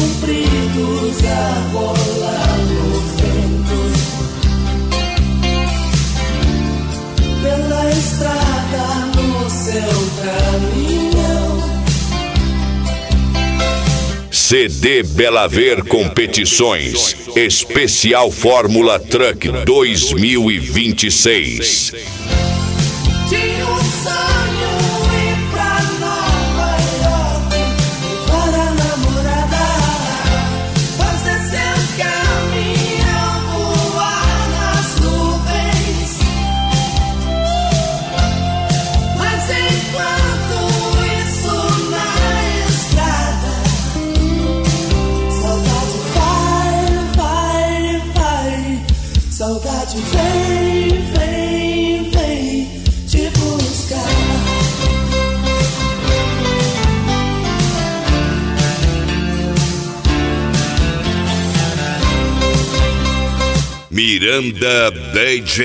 compridos a rolar no vento, pela estrada no seu caminhão. CD Bela Ver Competições, especial Fórmula Truck 2026. Tinha um sonho ir pra Nova York, levar a namorada, fazer seu caminhão voar nas nuvens. Mas enquanto isso na estrada, saudade vai, saudade vem te buscar. Miranda DJ.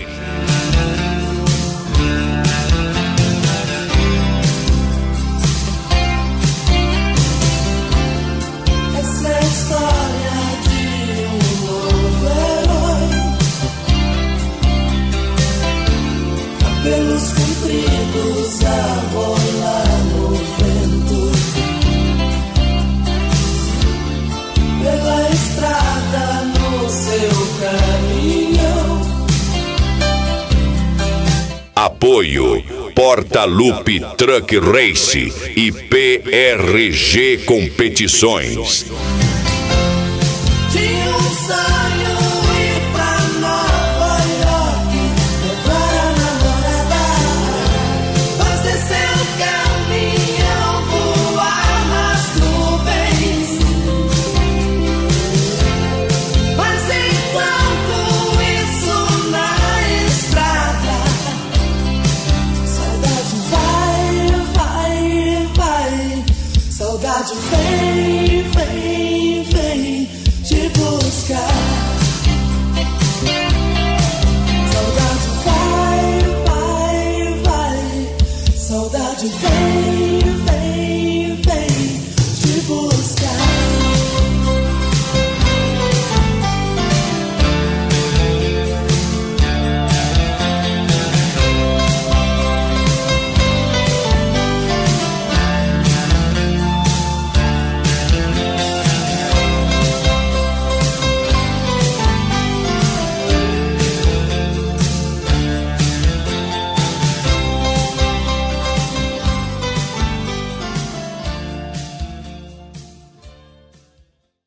Essa é a história de um novo herói, cabelos compridos a rolar no vento, pela estrada no seu caminhão. Apoio Porta-Lupe Truck Race e PRG Competições. Tinha um sonho